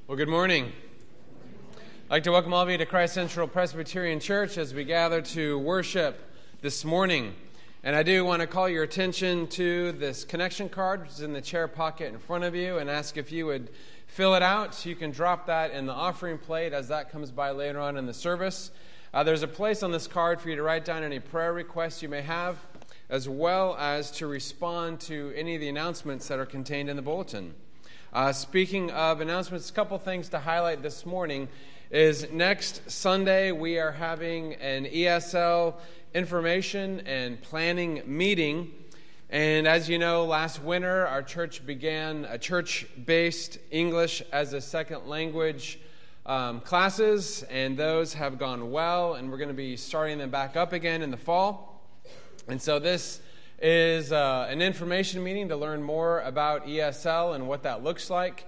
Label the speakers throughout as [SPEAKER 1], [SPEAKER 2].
[SPEAKER 1] Well, good morning. I'd like to welcome all of you to Christ Central Presbyterian Church as we gather to worship this morning. And I do want to call your attention to this connection card, which is in the chair pocket in front of you, and ask if you would fill it out. You can drop that in the offering plate as that comes by later on in the service. There's a place on this card for you to write down any prayer requests you may have, as well as to respond to any of the announcements that are contained in the bulletin. Speaking of announcements, a couple things to highlight this morning is next Sunday we are having an ESL information and planning meeting. And as you know, last winter our church began a church-based English as a second language classes, and those have gone well, and we're going to be starting them back up again in the fall. And so this is an information meeting to learn more about ESL and what that looks like,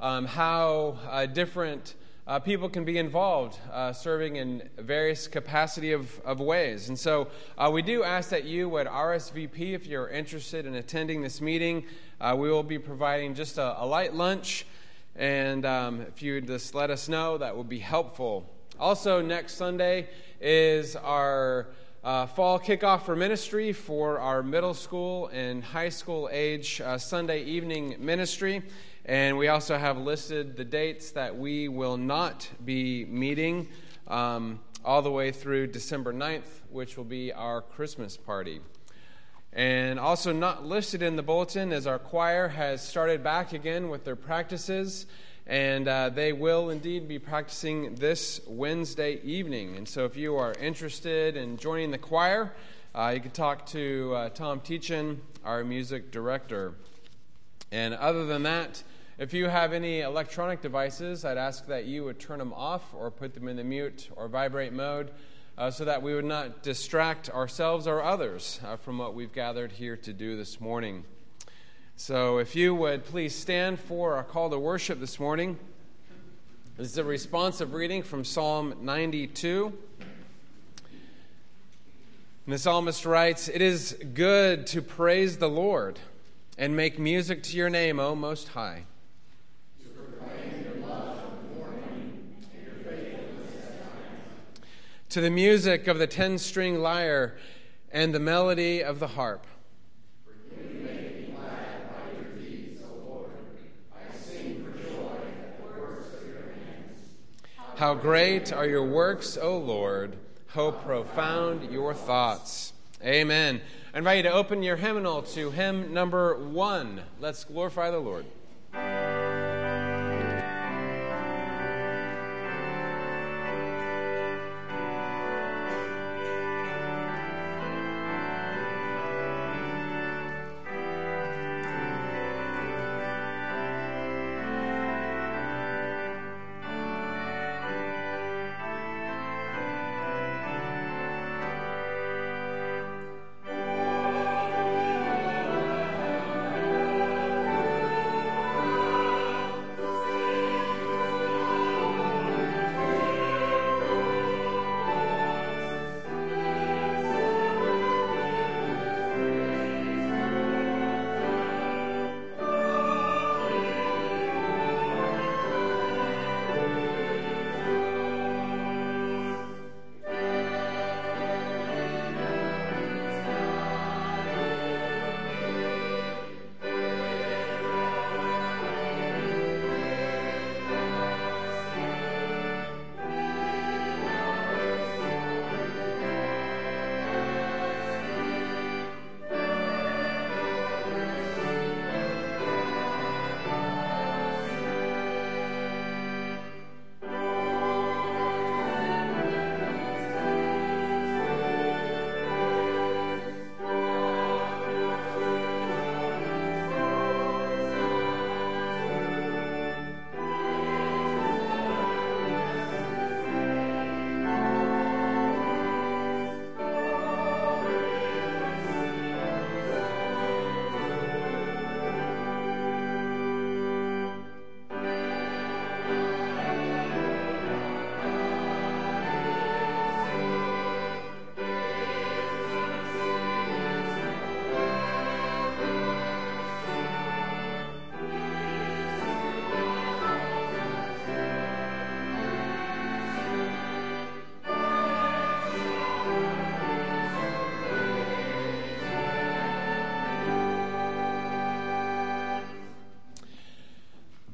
[SPEAKER 1] how different people can be involved, serving in various capacity of ways. And so we do ask that you would RSVP if you're interested in attending this meeting. We will be providing just a light lunch, and if you just let us know, that would be helpful. Also, next Sunday is our fall kickoff for ministry for our middle school and high school age Sunday evening ministry. And we also have listed the dates that we will not be meeting all the way through December 9th, which will be our Christmas party. And also not listed in the bulletin is our choir has started back again with their practices. And they will indeed be practicing this Wednesday evening. And so if you are interested in joining the choir, you can talk to Tom Teachin, our music director. And other than that, if you have any electronic devices, I'd ask that you would turn them off or put them in the mute or vibrate mode so that we would not distract ourselves or others from what we've gathered here to do this morning. So if you would please stand for our call to worship this morning. This is a responsive reading from Psalm 92. And the psalmist writes, "It is good to praise the Lord and make music to your name, O Most High.
[SPEAKER 2] To proclaim your love in the morning and your faithfulness at night.
[SPEAKER 1] To the music of the 10-string lyre and the melody of the harp. How great are your works, O Lord! How profound your thoughts." Amen. I invite you to open your hymnal to hymn number 1. Let's glorify the Lord.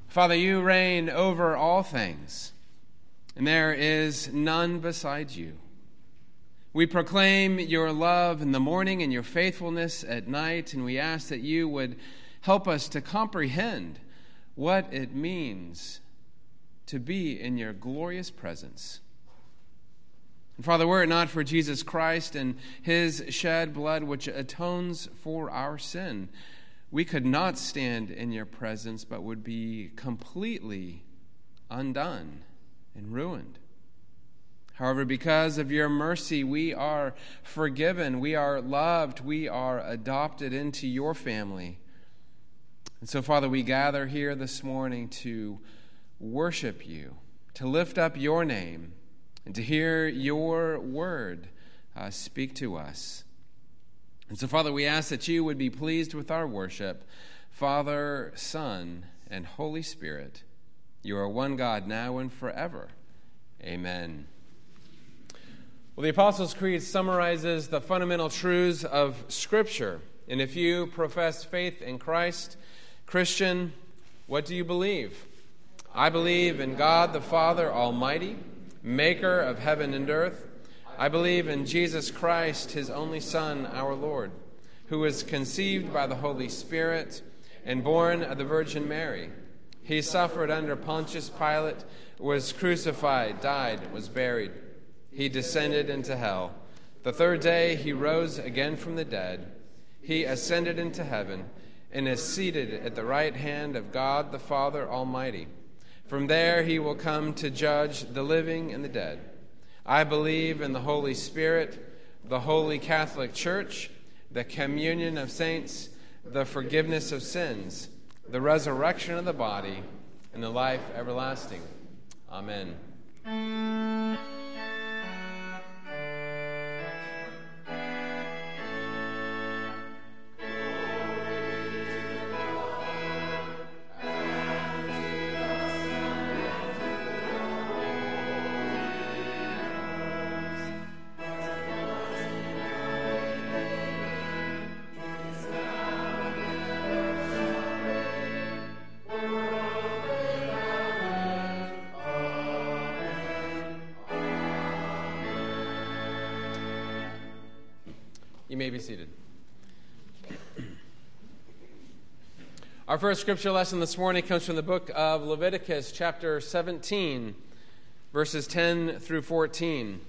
[SPEAKER 1] Father, you reign over all things, and there is none beside you. We proclaim your love in the morning and your faithfulness at night, and we ask that you would help us to comprehend what it means to be in your glorious presence. And Father, were it not for Jesus Christ and his shed blood which atones for our sin, we could not stand in your presence, but would be completely undone and ruined. However, because of your mercy, we are forgiven, we are loved, we are adopted into your family. And so, Father, we gather here this morning to worship you, to lift up your name, and to hear your word speak to us. And so, Father, we ask that you would be pleased with our worship. Father, Son, and Holy Spirit, you are one God now and forever. Amen. Well, the Apostles' Creed summarizes the fundamental truths of Scripture. And if you profess faith in Christ, Christian, what do you believe? I believe in God the Father Almighty, maker of heaven and earth. I believe in Jesus Christ, his only Son, our Lord, who was conceived by the Holy Spirit and born of the Virgin Mary. He suffered under Pontius Pilate, was crucified, died, was buried. He descended into hell. The third day he rose again from the dead. He ascended into heaven and is seated at the right hand of God the Father Almighty. From there he will come to judge the living and the dead. I believe in the Holy Spirit, the Holy Catholic Church, the communion of saints, the forgiveness of sins, the resurrection of the body, and the life everlasting. Amen. You may be seated. Our first scripture lesson this morning comes from the book of Leviticus, chapter 17, verses 10 through 14.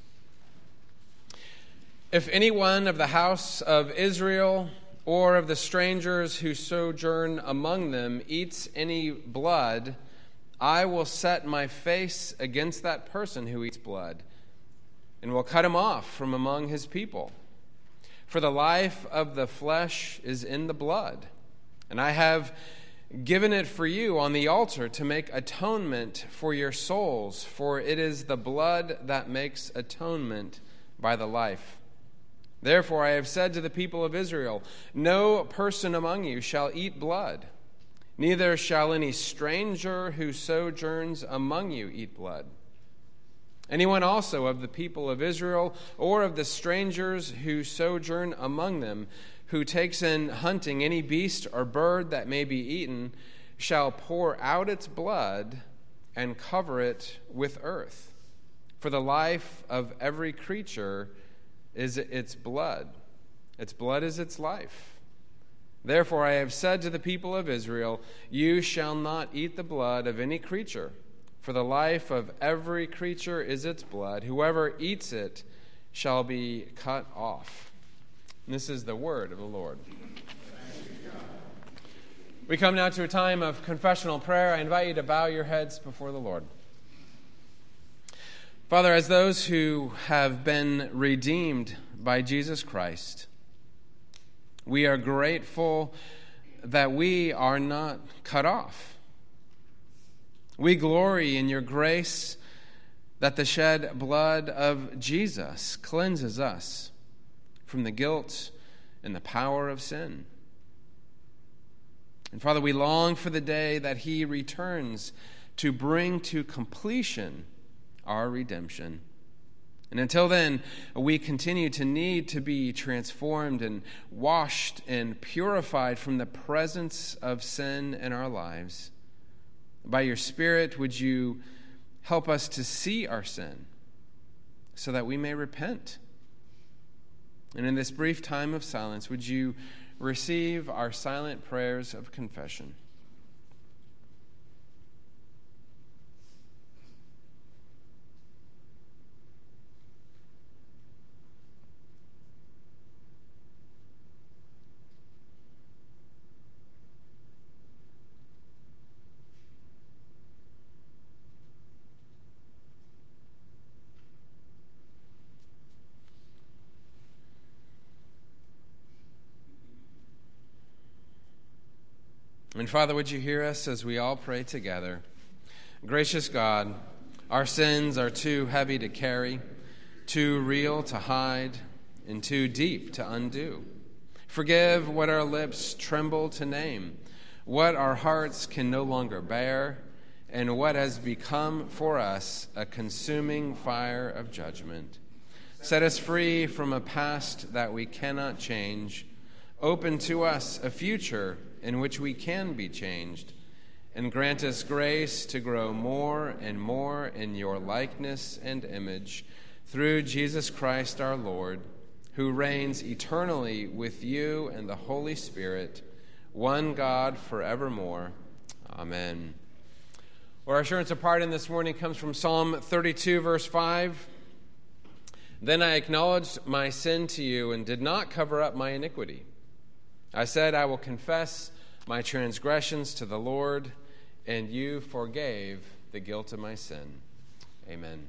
[SPEAKER 1] If anyone of the house of Israel or of the strangers who sojourn among them eats any blood, I will set my face against that person who eats blood, and will cut him off from among his people. For the life of the flesh is in the blood, and I have given it for you on the altar to make atonement for your souls, for it is the blood that makes atonement by the life. Therefore I have said to the people of Israel, no person among you shall eat blood, neither shall any stranger who sojourns among you eat blood. Anyone also of the people of Israel or of the strangers who sojourn among them, who takes in hunting any beast or bird that may be eaten, shall pour out its blood and cover it with earth. For the life of every creature is its blood. Its blood is its life. Therefore I have said to the people of Israel, you shall not eat the blood of any creature. For the life of every creature is its blood. Whoever eats it shall be cut off. And this is the word of the Lord. We come now to a time of confessional prayer. I invite you to bow your heads before the Lord. Father, as those who have been redeemed by Jesus Christ, we are grateful that we are not cut off. We glory in your grace that the shed blood of Jesus cleanses us from the guilt and the power of sin. And Father, we long for the day that he returns to bring to completion our redemption. And until then, we continue to need to be transformed and washed and purified from the presence of sin in our lives. By your Spirit, would you help us to see our sin so that we may repent? And in this brief time of silence, would you receive our silent prayers of confession? And Father, would you hear us as we all pray together? Gracious God, our sins are too heavy to carry, too real to hide, and too deep to undo. Forgive what our lips tremble to name, what our hearts can no longer bear, and what has become for us a consuming fire of judgment. Set us free from a past that we cannot change. Open to us a future in which we can be changed, and grant us grace to grow more and more in your likeness and image through Jesus Christ our Lord, who reigns eternally with you and the Holy Spirit, one God forevermore. Amen. Our assurance of pardon this morning comes from Psalm 32, verse 5. Then I acknowledged my sin to you and did not cover up my iniquity. I said, I will confess my transgressions to the Lord, and you forgave the guilt of my sin. Amen.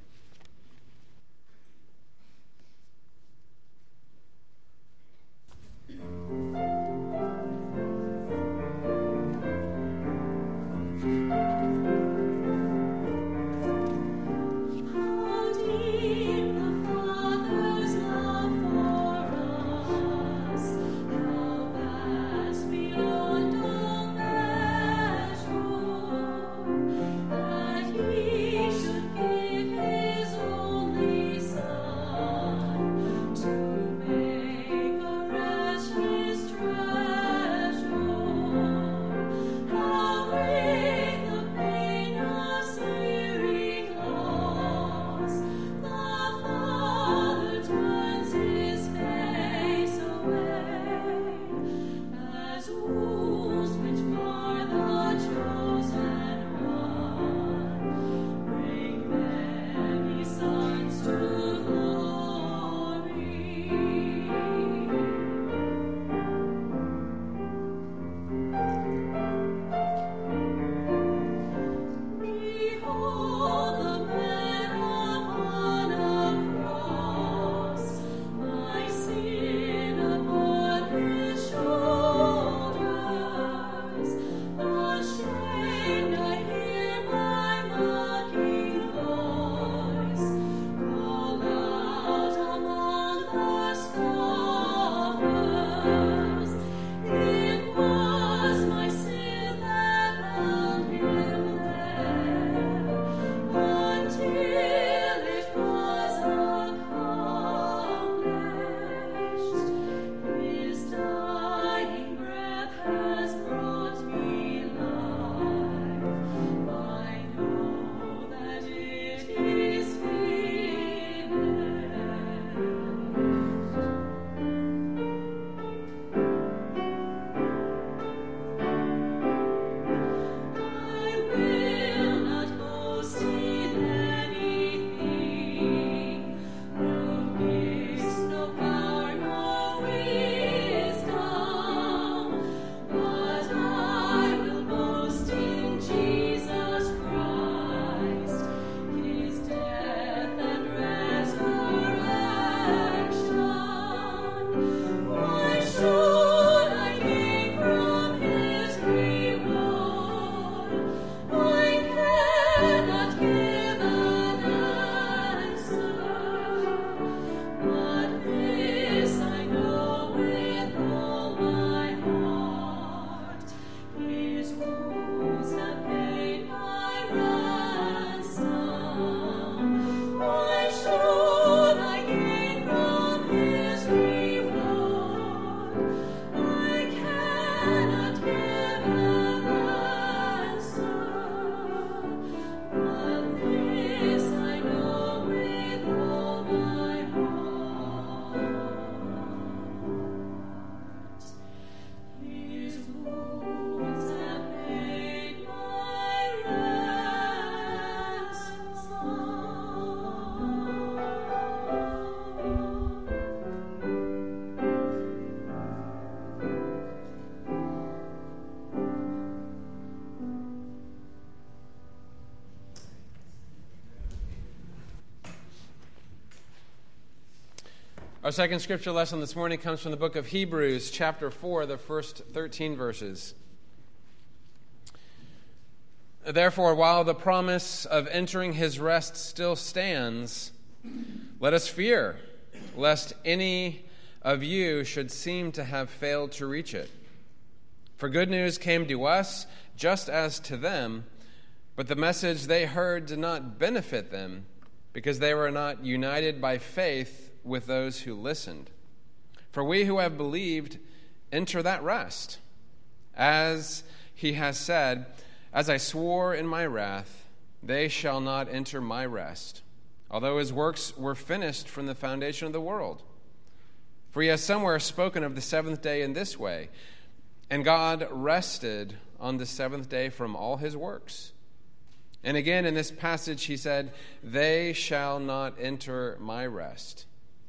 [SPEAKER 3] His
[SPEAKER 1] Our second scripture lesson this morning comes from the book of Hebrews, chapter 4, the first 13 verses. Therefore, while the promise of entering his rest still stands, let us fear, lest any of you should seem to have failed to reach it. For good news came to us, just as to them, but the message they heard did not benefit them, because they were not united by faith with those who listened. For we who have believed enter that rest. As he has said, as I swore in my wrath, they shall not enter my rest, although his works were finished from the foundation of the world. For he has somewhere spoken of the seventh day in this way, and God rested on the seventh day from all his works. And again in this passage he said, they shall not enter my rest.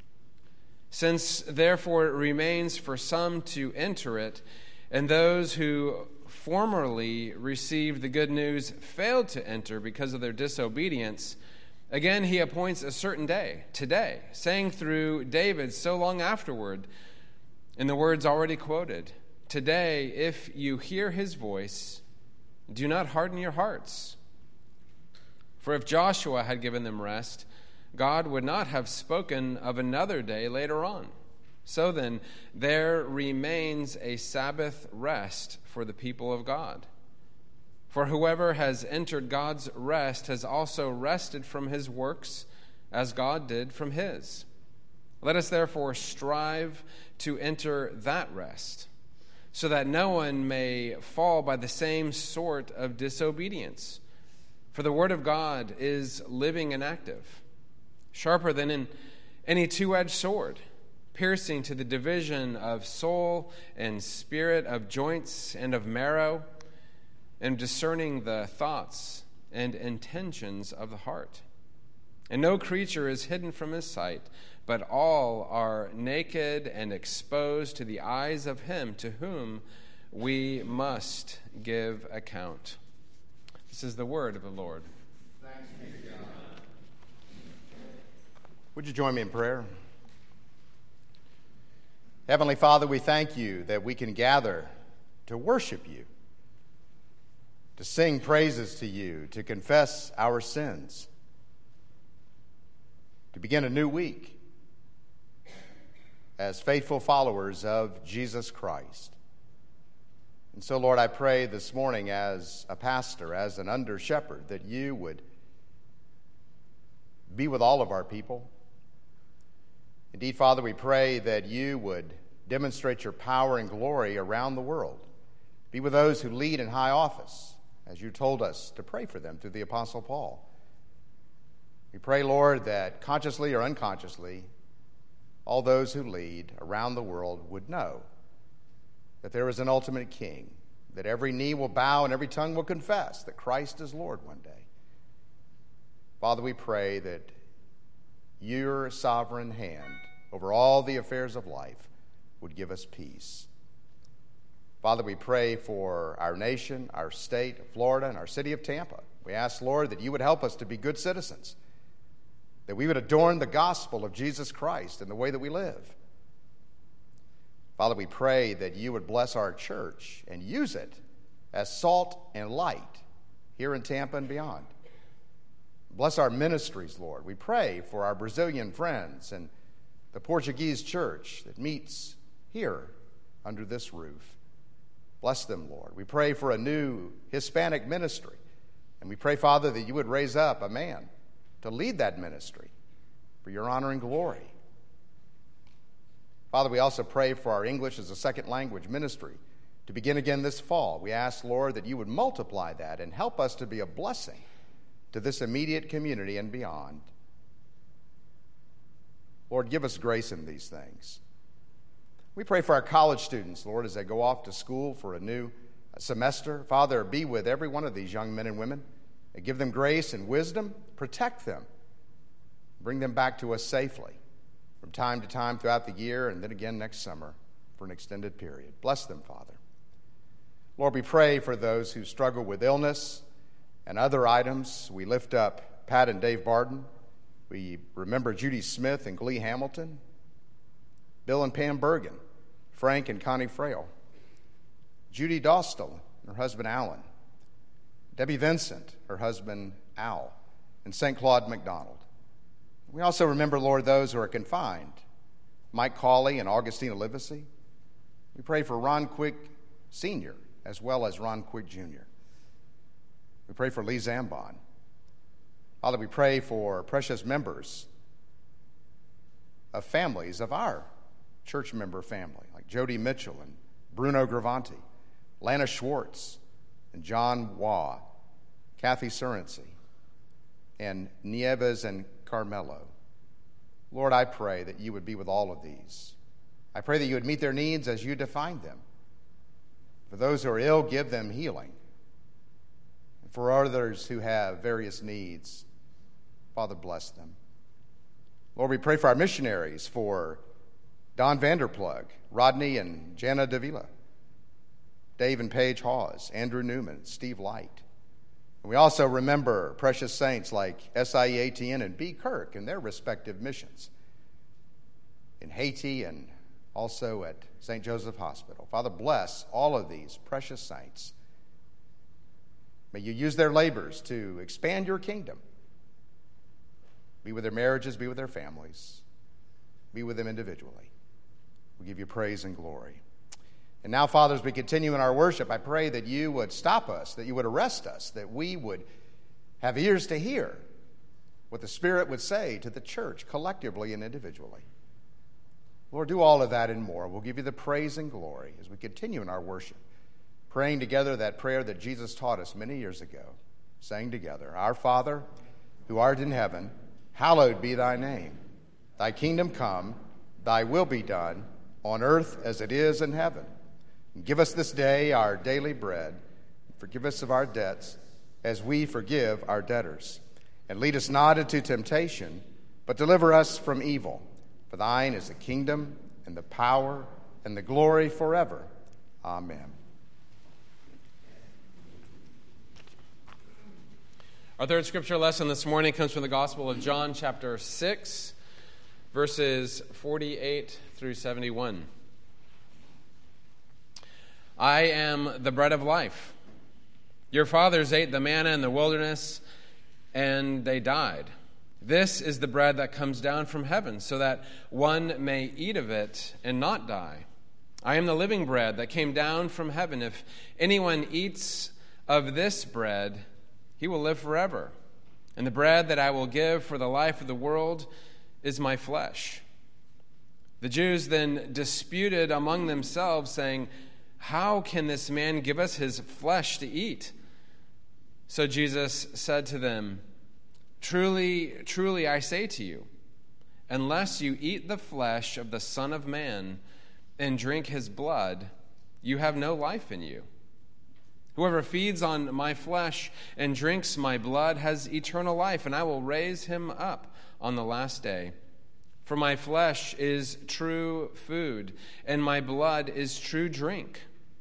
[SPEAKER 1] Since therefore it remains for some to enter it, and those who formerly received the good news failed to enter because of their disobedience, again he appoints a certain day, today, saying through David so long afterward, in the words already quoted, today, if you hear his voice, do not harden your hearts. For if Joshua had given them rest, God would not have spoken of another day later on. So then, there remains a Sabbath rest for the people of God. For whoever has entered God's rest has also rested from his works, as God did from his. Let us therefore strive to enter that rest, so that no one may fall by the same sort of disobedience. For the word of God is living and active, sharper than any two-edged sword, piercing to the division of soul and spirit, of joints and of marrow, and discerning the thoughts and intentions of the heart. And no creature is hidden from his sight, but all are naked and exposed to the eyes of him to whom we must give account. This is the word of the Lord.
[SPEAKER 2] Thanks be to God.
[SPEAKER 3] Would you join me in prayer? Heavenly Father, we thank you that we can gather to worship you, to sing praises to you, to confess our sins, to begin a new week as faithful followers of Jesus Christ. And so, Lord, I pray this morning as a pastor, as an under-shepherd, that you would be with all of our people. Indeed, Father, we pray that you would demonstrate your power and glory around the world. Be with those who lead in high office, as you told us to pray for them through the Apostle Paul. We pray, Lord, that consciously or unconsciously, all those who lead around the world would know that there is an ultimate king, that every knee will bow and every tongue will confess that Christ is Lord one day. Father, we pray that your sovereign hand over all the affairs of life would give us peace. Father, we pray for our nation, our state of Florida, and our city of Tampa. We ask, Lord, that you would help us to be good citizens, that we would adorn the gospel of Jesus Christ in the way that we live. Father, we pray that you would bless our church and use it as salt and light here in Tampa and beyond. Bless our ministries, Lord. We pray for our Brazilian friends and the Portuguese church that meets here under this roof. Bless them, Lord. We pray for a new Hispanic ministry. And we pray, Father, that you would raise up a man to lead that ministry for your honor and glory. Father, we also pray for our English as a second language ministry to begin again this fall. We ask, Lord, that you would multiply that and help us to be a blessing to this immediate community and beyond. Lord, give us grace in these things. We pray for our college students, Lord, as they go off to school for a new semester. Father, be with every one of these young men and women and give them grace and wisdom. Protect them. Bring them back to us safely from time to time throughout the year and then again next summer for an extended period. Bless them, Father. Lord, we pray for those who struggle with illness and other items. We lift up Pat and Dave Barden. We remember Judy Smith and Glee Hamilton. Bill and Pam Bergen, Frank and Connie Frail, Judy Dostal and her husband Alan, Debbie Vincent, her husband Al, and St. Claude McDonald. We also remember, Lord, those who are confined, Mike Cawley and Augustine Olivesi. We pray for Ron Quick Sr. as well as Ron Quick Jr. We pray for Lee Zambon. Father, we pray for precious members of families of our church member family, like Jody Mitchell and Bruno Gravanti, Lana Schwartz and John Waugh, Kathy Surency, and Nieves and Carmelo. Lord, I pray that you would be with all of these. I pray that you would meet their needs as you define them. For those who are ill, give them healing. And for others who have various needs, Father, bless them. Lord, we pray for our missionaries, for Don Vanderplug, Rodney and Jana Davila, Dave and Paige Hawes, Andrew Newman, Steve Light. And we also remember precious saints like SIEATN and B. Kirk and their respective missions in Haiti and also at St. Joseph Hospital. Father, bless all of these precious saints. May you use their labors to expand your kingdom. Be with their marriages, be with their families, be with them individually. We give you praise and glory. And now, Father, as we continue in our worship, I pray that you would stop us, that you would arrest us, that we would have ears to hear what the Spirit would say to the church collectively and individually. Lord, do all of that and more. We'll give you the praise and glory as we continue in our worship, praying together that prayer that Jesus taught us many years ago, saying together, Our Father, who art in heaven, hallowed be thy name. Thy kingdom come, thy will be done, on earth as it is in heaven. And give us this day our daily bread. Forgive us of our debts, as we forgive our debtors. And lead us not into temptation, but deliver us from evil. For thine is the kingdom, and the power, and the glory forever. Amen.
[SPEAKER 1] Our third scripture lesson this morning comes from the Gospel of John, chapter 6, verses 48 through 71. I am the bread of life. Your fathers ate the manna in the wilderness, and they died. This is the bread that comes down from heaven, so that one may eat of it and not die. I am the living bread that came down from heaven. If anyone eats of this bread, he will live forever. And the bread that I will give for the life of the world is my flesh. The Jews then disputed among themselves, saying, How can this man give us his flesh to eat? So Jesus said to them, Truly, truly, I say to you, unless you eat the flesh of the Son of Man and drink his blood, you have no life in you. Whoever feeds on my flesh and drinks my blood has eternal life, and I will raise him up on the last day. For my flesh is true food, and my blood is true drink.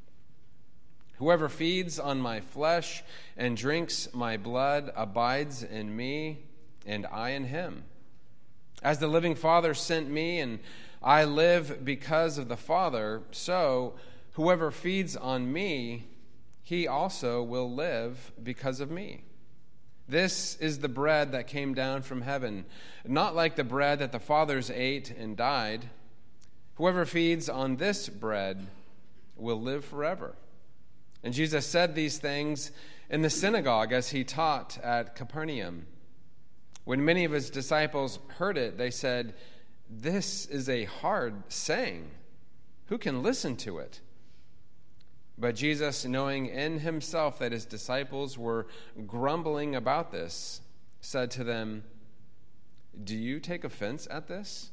[SPEAKER 1] Whoever feeds on my flesh and drinks my blood abides in me, and I in him. As the living Father sent me, and I live because of the Father, so whoever feeds on me, he also will live because of me. This is the bread that came down from heaven, not like the bread that the fathers ate and died. Whoever feeds on this bread will live forever. And Jesus said these things in the synagogue as he taught at Capernaum. When many of his disciples heard it, they said, This is a hard saying. Who can listen to it? But Jesus, knowing in himself that his disciples were grumbling about this, said to them, Do you take offense at this?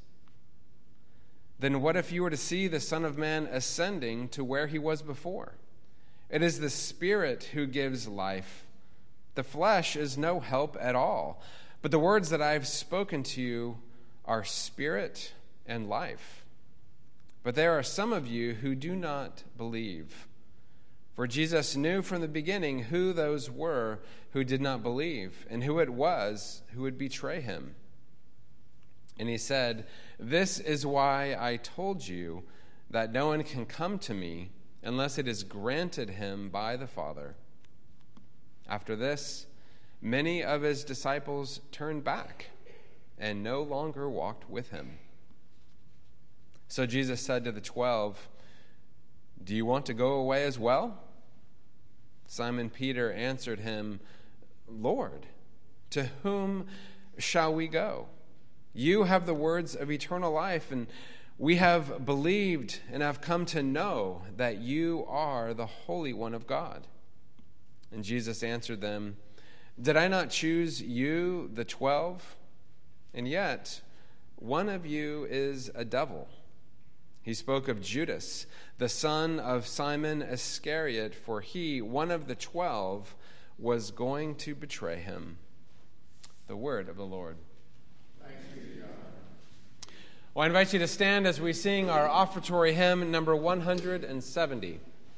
[SPEAKER 1] Then what if you were to see the Son of Man ascending to where he was before? It is the Spirit who gives life. The flesh is no help at all. But the words that I have spoken to you are spirit and life. But there are some of you who do not believe. For Jesus knew from the beginning who those were who did not believe, and who it was who would betray him. And he said, "This is why I told you that no one can come to me unless it is granted him by the Father." After this, many of his disciples turned back and no longer walked with him. So Jesus said to the 12, "Do you want to go away as well?" Simon Peter answered him, "Lord, to whom shall we go? You have the words of eternal life, and we have believed and have come to know that you are the Holy One of God." And Jesus answered them, "Did I not choose you, the 12? And yet one of you is a devil." He spoke of Judas, the son of Simon Iscariot, for he, one of the 12, was going to betray him. The word of the Lord.
[SPEAKER 2] Thanks be to God.
[SPEAKER 1] Well, I invite you to stand as we sing our offertory hymn, number 170.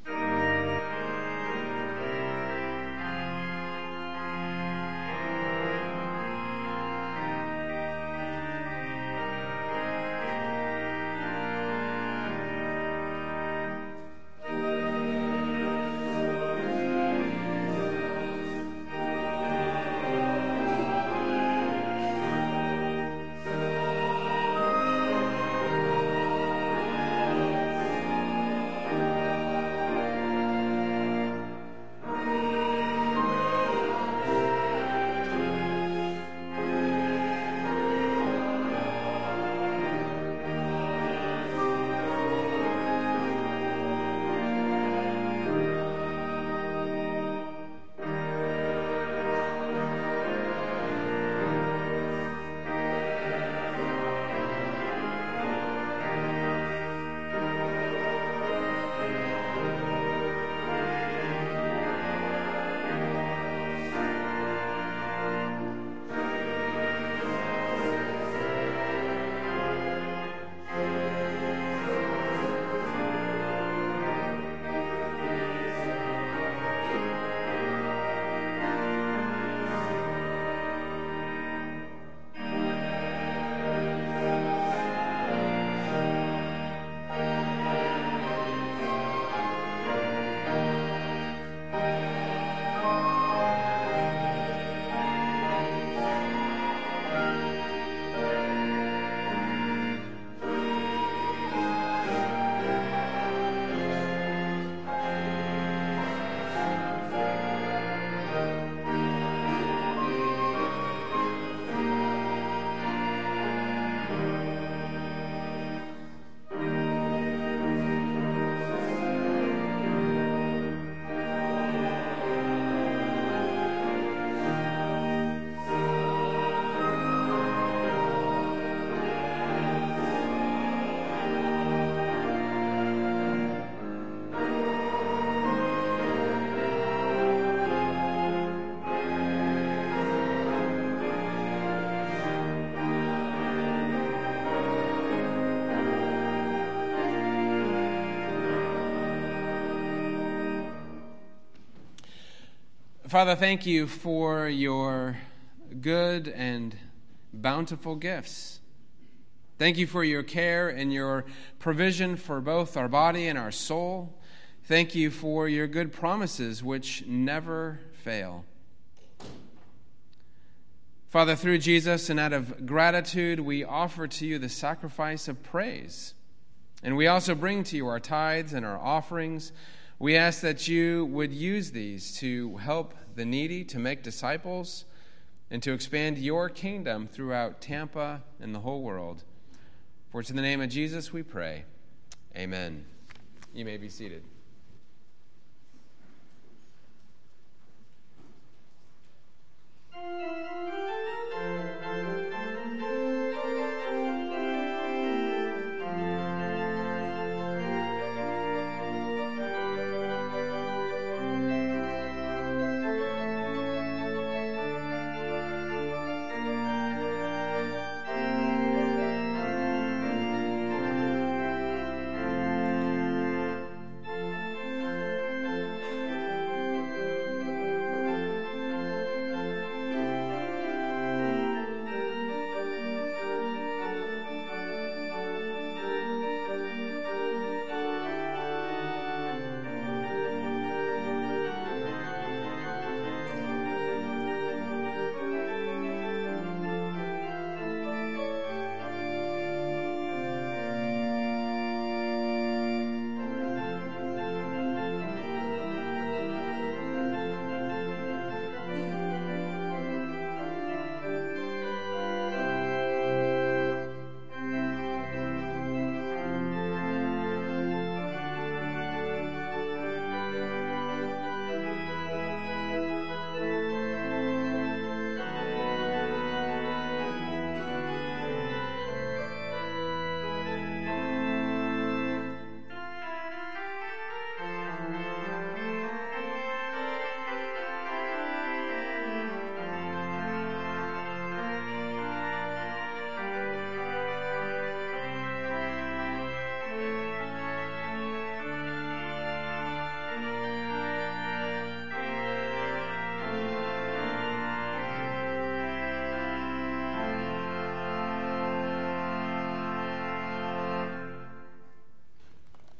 [SPEAKER 1] Father, thank you for your good and bountiful gifts. Thank you for your care and your provision for both our body and our soul. Thank you for your good promises, which never fail. Father, through Jesus and out of gratitude, we offer to you the sacrifice of praise. And we also bring to you our tithes and our offerings. We ask that you would use these to help the needy, to make disciples, and to expand your kingdom throughout Tampa and the whole world. For it's in the name of Jesus we pray. Amen. You may be seated.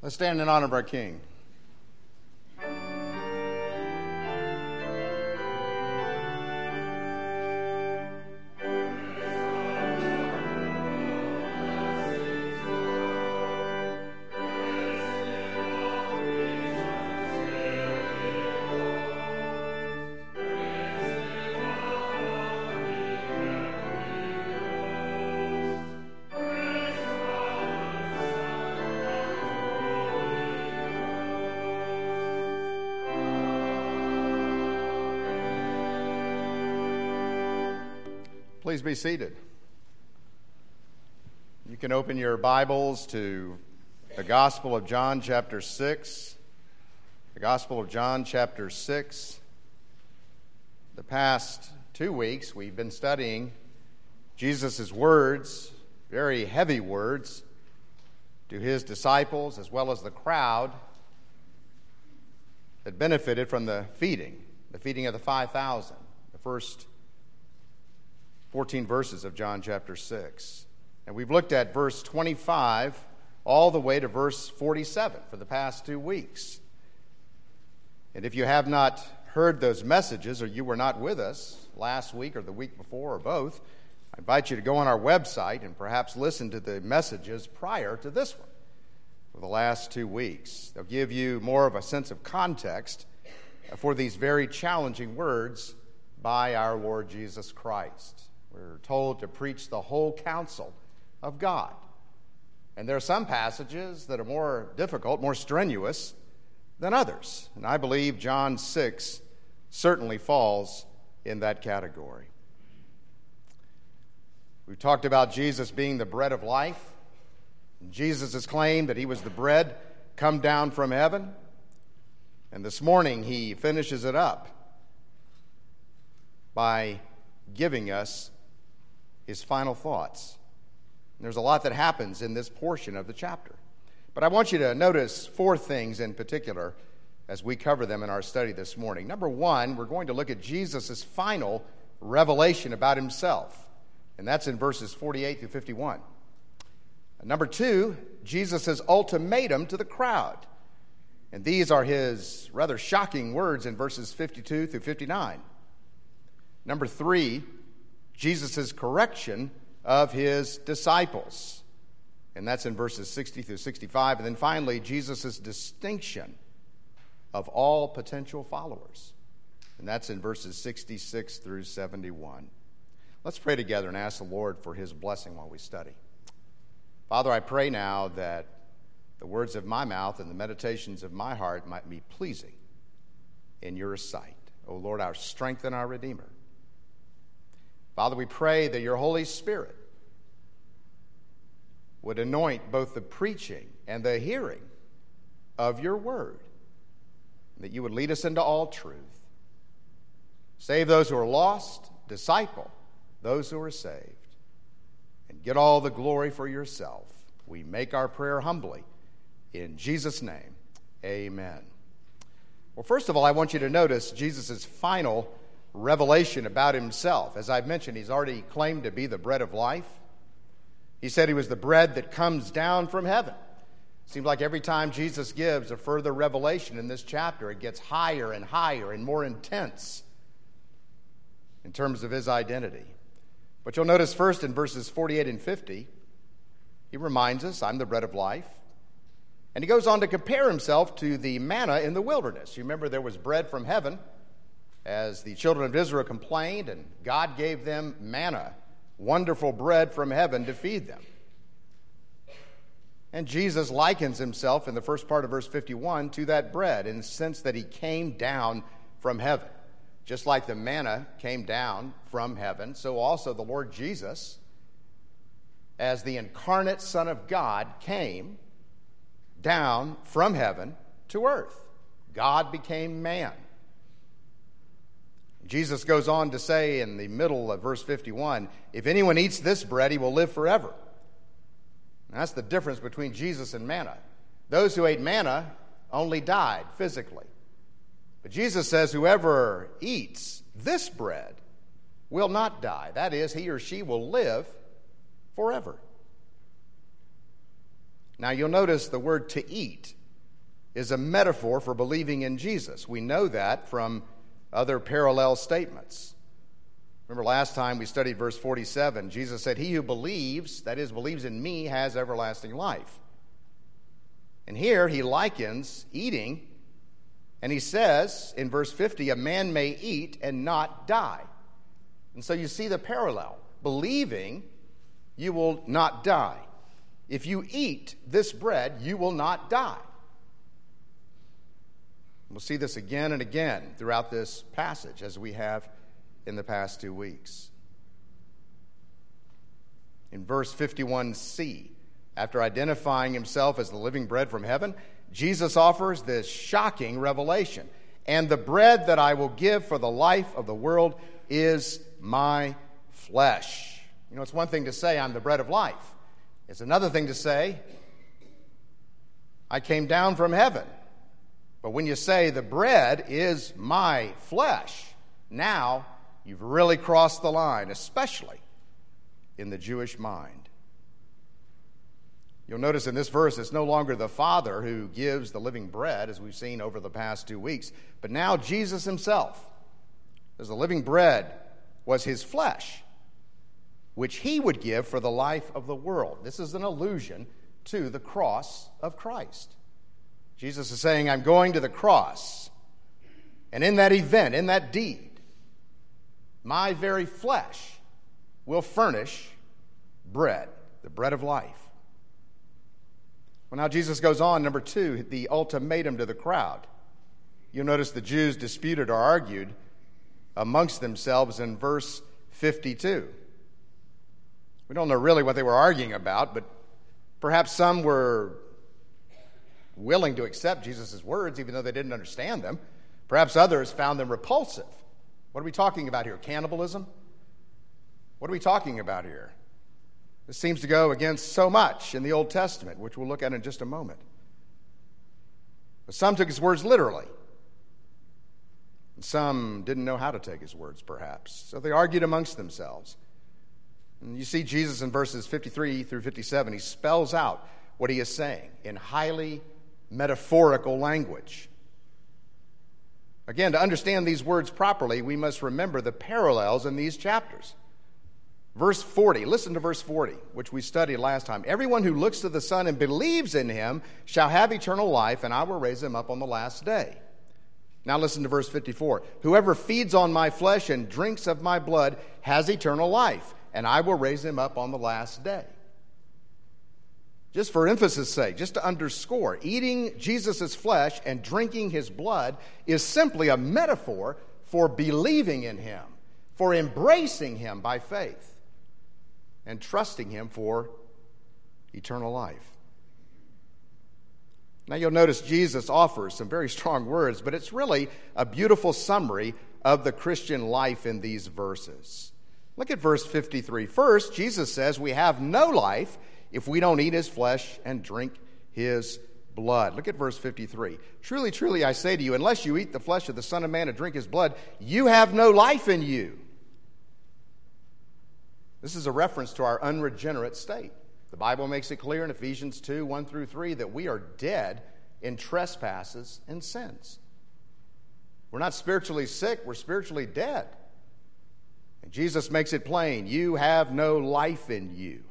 [SPEAKER 3] Let's stand in honor of our King. Please be seated. You can open your Bibles to the Gospel of John, chapter 6. The Gospel of John, chapter 6. The past 2 weeks, we've been studying Jesus' words, very heavy words, to his disciples as well as the crowd that benefited from the feeding of the 5,000, the first 14 verses of John chapter 6. And we've looked at verse 25 all the way to verse 47 for the past 2 weeks. And if you have not heard those messages, or you were not with us last week or the week before or both, I invite you to go on our website and perhaps listen to the messages prior to this one for the last 2 weeks. They'll give you more of a sense of context for these very challenging words by our Lord Jesus Christ. We're told to preach the whole counsel of God. And there are some passages that are more difficult, more strenuous than others. And I believe John 6 certainly falls in that category. We've talked about Jesus being the bread of life. Jesus has claimed that he was the bread come down from heaven. And this morning he finishes it up by giving us his final thoughts. And there's a lot that happens in this portion of the chapter. But I want you to notice 4 things in particular as we cover them in our study this morning. Number 1, we're going to look at Jesus' final revelation about himself. And that's in verses 48 through 51. Number 2, Jesus' ultimatum to the crowd. And these are his rather shocking words in verses 52 through 59. Number 3, Jesus' correction of his disciples. And that's in verses 60 through 65. And then finally, Jesus' distinction of all potential followers. And that's in verses 66 through 71. Let's pray together and ask the Lord for his blessing while we study. Father, I pray now that the words of my mouth and the meditations of my heart might be pleasing in your sight. O Lord, our strength and our Redeemer. Father, we pray that your Holy Spirit would anoint both the preaching and the hearing of your word, that you would lead us into all truth. Save those who are lost, disciple those who are saved, and get all the glory for yourself. We make our prayer humbly. In Jesus' name, amen. Well, first of all, I want you to notice Jesus' final revelation about himself. As I've mentioned, he's already claimed to be the bread of life. He said he was the bread that comes down from heaven. Seems like every time Jesus gives a further revelation in this chapter, it gets higher and higher and more intense in terms of his identity. But you'll notice first in verses 48 and 50, he reminds us, I'm the bread of life. And he goes on to compare himself to the manna in the wilderness. You remember there was bread from heaven as the children of Israel complained, and God gave them manna, wonderful bread from heaven to feed them. And Jesus likens himself in the first part of verse 51 to that bread in the sense that he came down from heaven. Just like the manna came down from heaven, so also the Lord Jesus, as the incarnate Son of God, came down from heaven to earth. God became man. Jesus goes on to say in the middle of verse 51, if anyone eats this bread, he will live forever. And that's the difference between Jesus and manna. Those who ate manna only died physically. But Jesus says whoever eats this bread will not die. That is, he or she will live forever. Now you'll notice the word to eat is a metaphor for believing in Jesus. We know that from other parallel statements. Remember last time we studied verse 47, Jesus said, "He who believes, that is, believes in me, has everlasting life." And here he likens eating, and he says in verse 50, "A man may eat and not die." And so you see the parallel. Believing, you will not die. If you eat this bread, you will not die. We'll see this again and again throughout this passage, as we have in the past 2 weeks. In verse 51c, after identifying himself as the living bread from heaven, Jesus offers this shocking revelation. "And the bread that I will give for the life of the world is my flesh." You know, it's one thing to say, "I'm the bread of life." It's another thing to say, "I came down from heaven." But when you say, "The bread is my flesh," now you've really crossed the line, especially in the Jewish mind. You'll notice in this verse, it's no longer the Father who gives the living bread, as we've seen over the past 2 weeks, but now Jesus himself, as the living bread was his flesh, which he would give for the life of the world. This is an allusion to the cross of Christ. Jesus is saying, "I'm going to the cross, and in that event, in that deed, my very flesh will furnish bread, the bread of life." Well, now Jesus goes on, number 2, the ultimatum to the crowd. You'll notice the Jews disputed or argued amongst themselves in verse 52. We don't know really what they were arguing about, but perhaps some were willing to accept Jesus' words, even though they didn't understand them. Perhaps others found them repulsive. What are we talking about here? Cannibalism? What are we talking about here? This seems to go against so much in the Old Testament, which we'll look at in just a moment. But some took his words literally. And some didn't know how to take his words, perhaps. So they argued amongst themselves. And you see Jesus in verses 53 through 57. He spells out what he is saying in highly metaphorical language. Again, to understand these words properly, we must remember the parallels in these chapters. Verse 40, listen to verse 40, which we studied last time. "Everyone who looks to the Son and believes in him shall have eternal life, and I will raise him up on the last day." Now listen to verse 54. "Whoever feeds on my flesh and drinks of my blood has eternal life, and I will raise him up on the last day." Just for emphasis' sake, just to underscore, eating Jesus' flesh and drinking his blood is simply a metaphor for believing in him, for embracing him by faith, and trusting him for eternal life. Now you'll notice Jesus offers some very strong words, but it's really a beautiful summary of the Christian life in these verses. Look at verse 53. First, Jesus says we have no life if we don't eat his flesh and drink his blood. Look at verse 53. "Truly, truly, I say to you, unless you eat the flesh of the Son of Man and drink his blood, you have no life in you." This is a reference to our unregenerate state. The Bible makes it clear in Ephesians 2, 1 through 3, that we are dead in trespasses and sins. We're not spiritually sick, we're spiritually dead. And Jesus makes it plain, you have no life in you.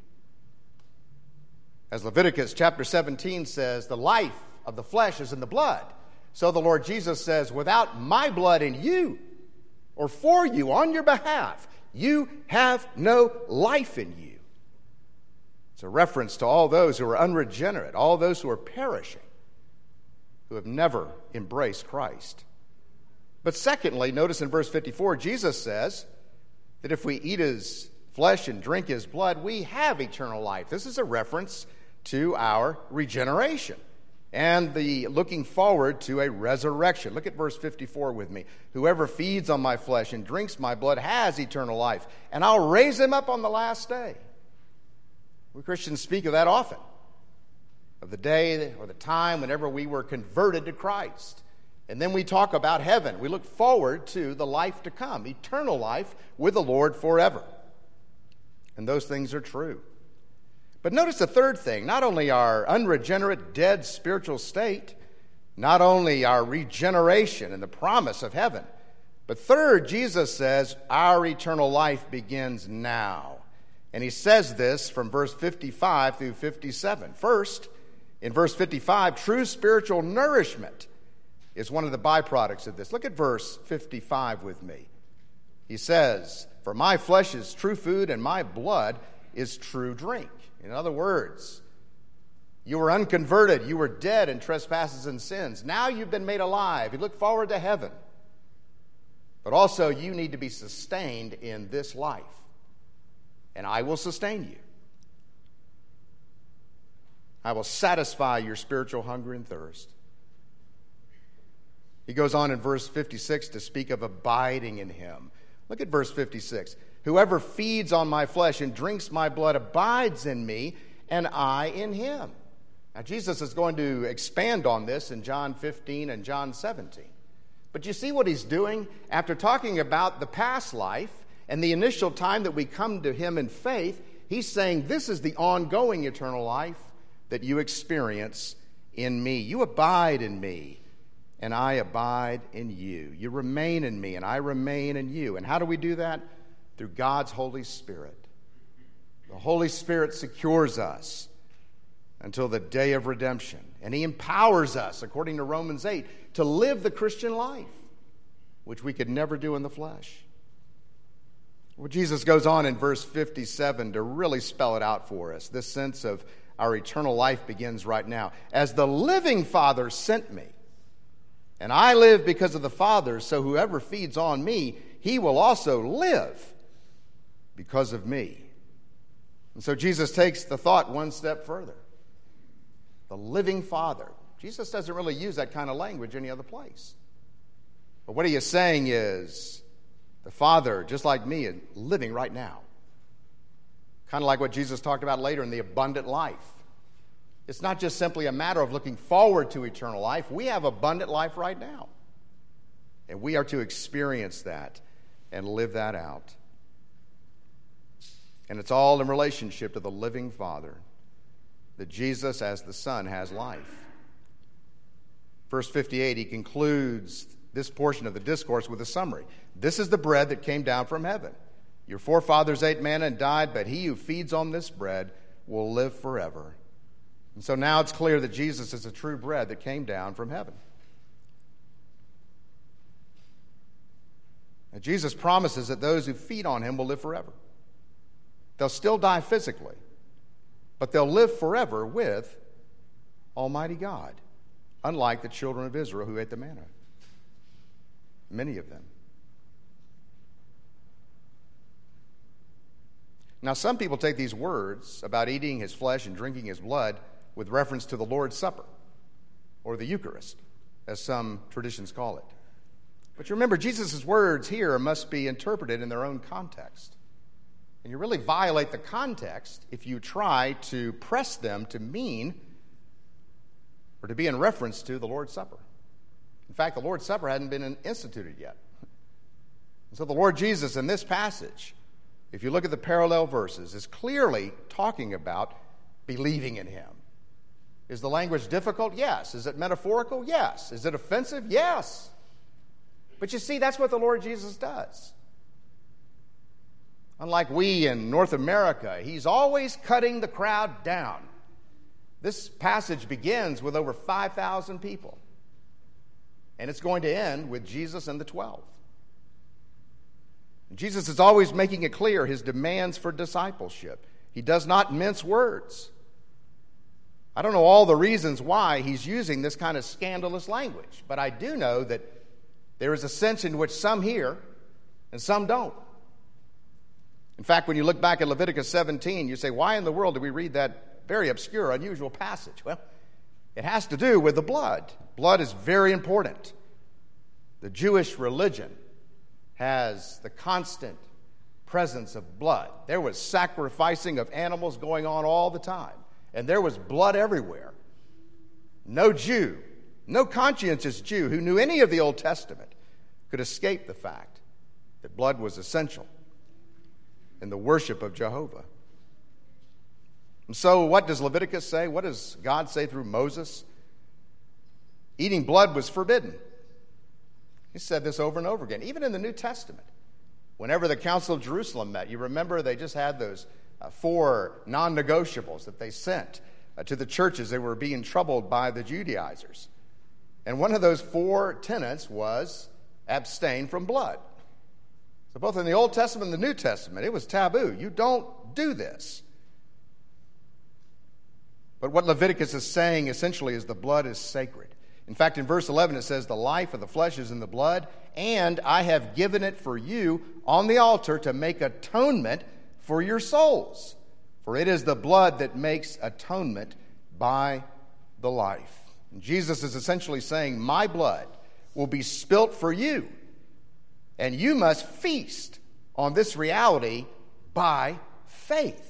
[SPEAKER 3] As Leviticus chapter 17 says, the life of the flesh is in the blood. So the Lord Jesus says, without my blood in you, or for you, on your behalf, you have no life in you. It's a reference to all those who are unregenerate, all those who are perishing, who have never embraced Christ. But secondly, notice in verse 54, Jesus says that if we eat his flesh and drink his blood, we have eternal life. This is a reference to our regeneration and the looking forward to a resurrection. Look at verse 54 with me. Whoever feeds on my flesh and drinks my blood has eternal life, and I'll raise him up on the last day. We Christians speak of that often, of the day or the time whenever we were converted to Christ. And then we talk about heaven. We look forward to the life to come, eternal life with the Lord forever. And those things are true. But notice the third thing, not only our unregenerate, dead spiritual state, not only our regeneration and the promise of heaven, but third, Jesus says our eternal life begins now. And he says this from verse 55 through 57. First, in verse 55, true spiritual nourishment is one of the byproducts of this. Look at verse 55 with me. He says, "For my flesh is true food and my blood is true drink." In other words, you were unconverted. You were dead in trespasses and sins. Now you've been made alive. You look forward to heaven. But also you need to be sustained in this life. And I will sustain you. I will satisfy your spiritual hunger and thirst. He goes on in verse 56 to speak of abiding in him. Look at verse 56. "Whoever feeds on my flesh and drinks my blood abides in me, and I in him." Now, Jesus is going to expand on this in John 15 and John 17. But you see what he's doing? After talking about the past life and the initial time that we come to him in faith, he's saying this is the ongoing eternal life that you experience in me. You abide in me, and I abide in you. You remain in me, and I remain in you. And how do we do that? Through God's Holy Spirit. The Holy Spirit secures us until the day of redemption. And he empowers us, according to Romans 8, to live the Christian life, which we could never do in the flesh. Well, Jesus goes on in verse 57 to really spell it out for us. This sense of our eternal life begins right now. "As the living Father sent me, and I live because of the Father, so whoever feeds on me, he will also live because of me." And so Jesus takes the thought one step further. The living Father. Jesus doesn't really use that kind of language any other place. But what he is saying is the Father, just like me, is living right now. Kind of like what Jesus talked about later in the abundant life. It's not just simply a matter of looking forward to eternal life. We have abundant life right now. And we are to experience that and live that out. And it's all in relationship to the living Father, that Jesus as the Son has life. Verse 58, he concludes this portion of the discourse with a summary. "This is the bread that came down from heaven. Your forefathers ate manna and died, but he who feeds on this bread will live forever." And so now it's clear that Jesus is the true bread that came down from heaven. Now, Jesus promises that those who feed on him will live forever. They'll still die physically, but they'll live forever with Almighty God, unlike the children of Israel who ate the manna. Many of them. Now, some people take these words about eating his flesh and drinking his blood with reference to the Lord's Supper, or the Eucharist, as some traditions call it. But you remember, Jesus' words here must be interpreted in their own context. And you really violate the context if you try to press them to mean or to be in reference to the Lord's Supper. In fact, the Lord's Supper hadn't been instituted yet. And so the Lord Jesus in this passage, if you look at the parallel verses, is clearly talking about believing in him. Is the language difficult? Yes. Is it metaphorical? Yes. Is it offensive? Yes. But you see, that's what the Lord Jesus does. Unlike we in North America, he's always cutting the crowd down. This passage begins with over 5,000 people. And it's going to end with Jesus and the 12. Jesus is always making it clear his demands for discipleship. He does not mince words. I don't know all the reasons why he's using this kind of scandalous language, but I do know that there is a sense in which some hear and some don't. In fact, when you look back at Leviticus 17, you say, why in the world do we read that very obscure, unusual passage? Well, it has to do with the blood. Blood is very important. The Jewish religion has the constant presence of blood. There was sacrificing of animals going on all the time, and there was blood everywhere. No Jew, no conscientious Jew who knew any of the Old Testament could escape the fact that blood was essential in the worship of Jehovah. And so what does Leviticus say? What does God say through Moses? Eating blood was forbidden. He said this over and over again, even in the New Testament. Whenever the Council of Jerusalem met, you remember they just had those 4 non-negotiables that they sent to the churches that were being troubled by the Judaizers. And one of those 4 tenets was abstain from blood. So both in the Old Testament and the New Testament, it was taboo. You don't do this. But what Leviticus is saying essentially is the blood is sacred. In fact, in verse 11 it says, the life of the flesh is in the blood, and I have given it for you on the altar to make atonement for your souls. For it is the blood that makes atonement by the life. And Jesus is essentially saying, my blood will be spilt for you, and you must feast on this reality by faith.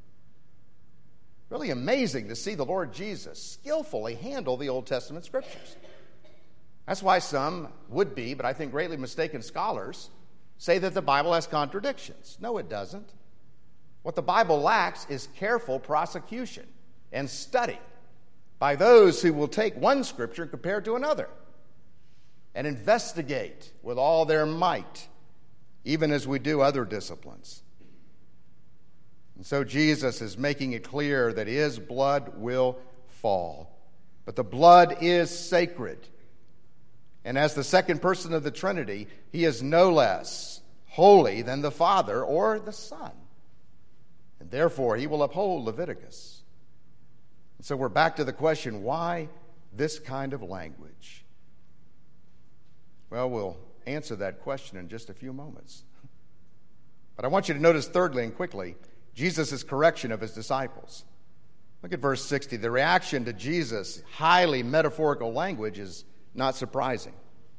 [SPEAKER 3] Really amazing to see the Lord Jesus skillfully handle the Old Testament scriptures. That's why some would-be, but I think greatly mistaken scholars say that the Bible has contradictions. No, it doesn't. What the Bible lacks is careful prosecution and study by those who will take one scripture and compare it to another and investigate with all their might, even as we do other disciplines. And so Jesus is making it clear that his blood will fall. But the blood is sacred. And as the second person of the Trinity, he is no less holy than the Father or the Son. And therefore, he will uphold Leviticus. And so we're back to the question, why this kind of language? Well, we'll answer that question in just a few moments. But I want you to notice thirdly and quickly, Jesus' correction of his disciples. Look at verse 60. The reaction to Jesus' highly metaphorical language is not surprising.